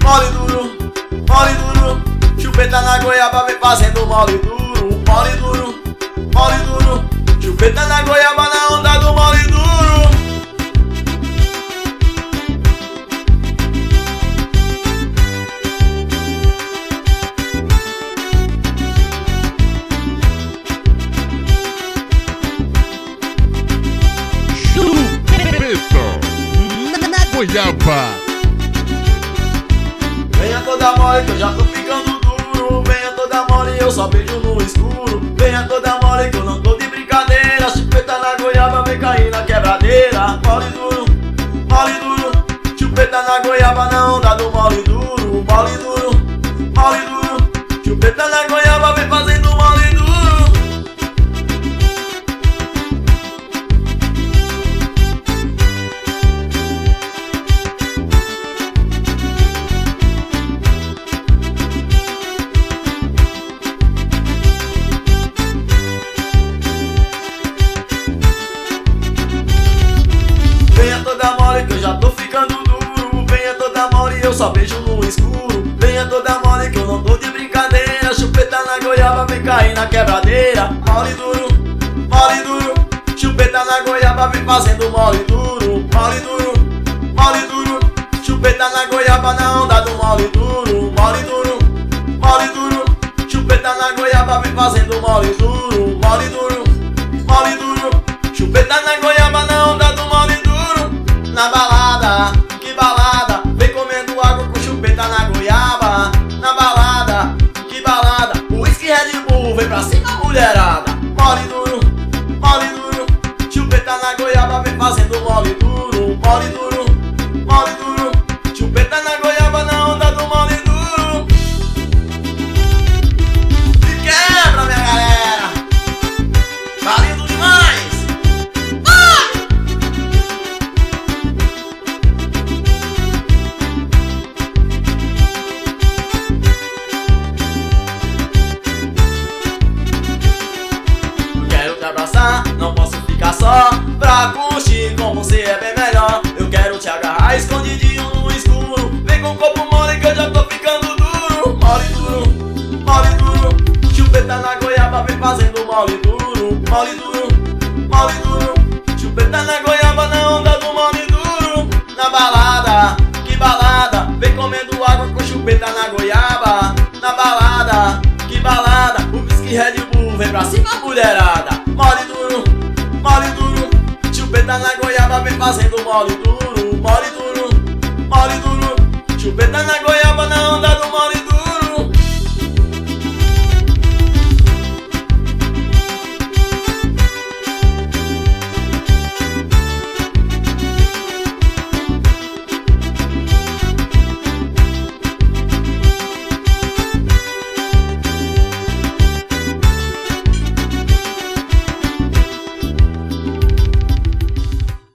mole duro. Chupeta na goiaba vem fazendo mole duro, mole duro, mole duro. Chupeta na goiaba na onda do mole duro. Na goiaba. Venha toda mole que eu já tô ficando duro. Venha toda mole eu só beijo no escuro. Venha toda mole que eu não tô de brincadeira. Chupeta na goiaba vem cair na quebradeira. Mole duro, mole duro. Chupeta na goiaba na onda do mole duro. Mole duro, mole duro. Chupeta na goiaba vem fazendo mole duro. Venha toda mole que eu já tô ficando duro. Venha toda mole eu só beijo no escuro. Venha toda mole que eu não tô de brincadeira. Chupeta na goiaba vem cair na quebradeira. Mole duro, mole duro. Chupeta na goiaba vem fazendo mole duro. Mole duro, mole duro. Chupeta na goiaba na onda do mole duro. Mole duro, mole duro. Chupeta na goiaba vem fazendo mole duro. Mole duro, mole duro. Chupeta na goiaba na onda do mole duro. Na balada, que balada, vem comendo água com chupeta na goiaba. Na balada, que balada, o whisky Red Bull vem pra cima mulherada. Mole duro, mole duro. Chupeta na goiaba vem fazendo mole duro. Mole duro, mole duro. Chupeta na goiaba na onda do mole duro. Se quebra, minha galera. Tá lindo demais. Quero te abraçar, não posso ficar só. Pra curtir com você é bem melhor. Eu quero te agarrar escondidinho no escuro. Vem com o corpo mole que eu já tô ficando duro. Mole duro, mole duro. Chupeta na goiaba vem fazendo mole duro. Mole duro, mole duro. Chupeta na goiaba na onda do mole duro. Na balada, que balada, vem comendo água com chupeta na goiaba. Na balada, que balada, o whisky Red Bull vem pra cima mulherada. Mole duro, mole duro. Chupeta na goiaba vem fazendo mole duro. Mole duro, mole duro. Chupeta na goiaba na onda do mole